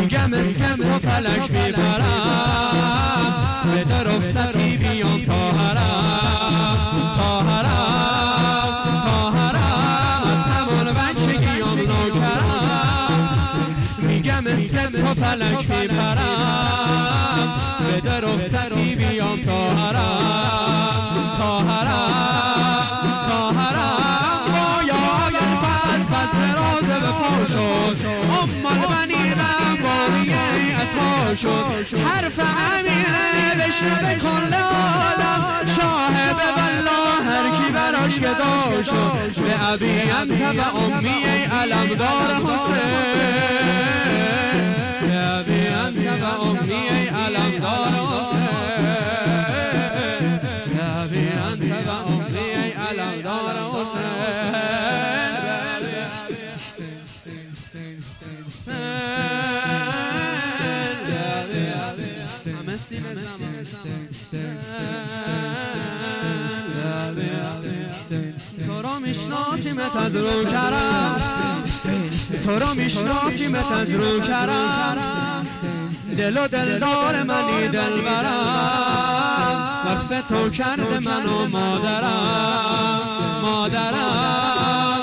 میگم اسم تو فلک میپرم بده رخصتی بیام تا حرم تا حرم تا حرم از همون بچگیام نوکرم میگم اسم تو فلک میپرم بده رخصتی بیام تا حرم تا حرم تا حرم باید فضل رازه به پا شد امان بنی لنباریه از پا شد حرف امیره بشنوه کل آدم شاهد والله هر کی براش گدا شد به ابی انت و امی ای علمدار حسین به ابی انت و امی ای علمدار حسین به ابی انت و امی ای علمدار حسین تو را میشناسیمت از رو کرم تو را میشناسیمت از رو کرم دل و دلدار منی دلبرم وقف تو کرده من و مادرم مادرم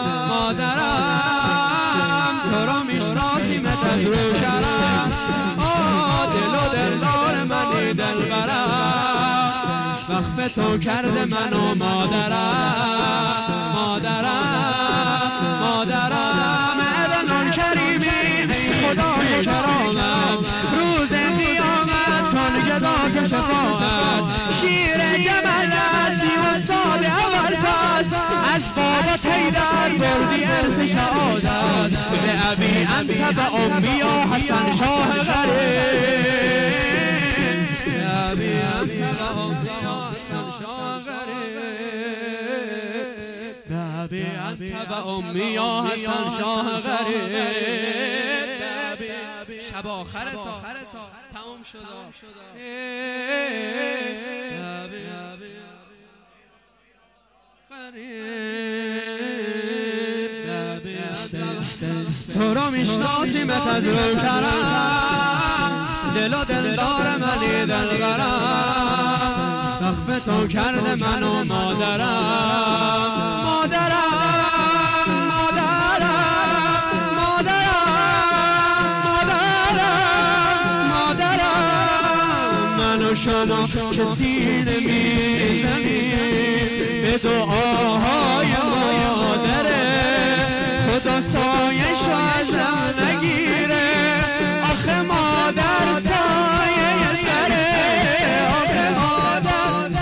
مادرم تو را میشناسیمت از رو کرم دل و دلدار منی دلبرم وقف تو کرده من و مادرم مادرم مادرم ابن کریمی ای خدای کرامت روز قیامت کن گدات شفاعت شیر جمل هستی استاد اول پس از بابت حیدر بردی ارث شهادت به ابی انت و امی یا حسن شاه غریب به ابی انت و امی یا حسن شاه غریب به ابی انت و امی یا حسن شاه غریب شب آخر تا تمام شد تو را میشناسیمت از رو کرم دل و دلدار منی دلبرم وقف تو کرده من و مادرم مادرم مادرم مادرم مادرم من و شما که سینه میزنیم به دعاهای مادره خدا سایش ازم نگیره آخه مادر سایه سره آخه مادر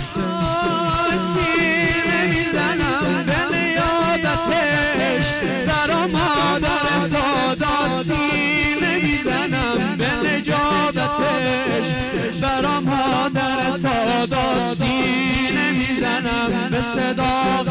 سینه میزنم به نیابتش برا مادر سادات سینه میزنم به نجابتش برا مادر سادات سینه میزنم به صداقتش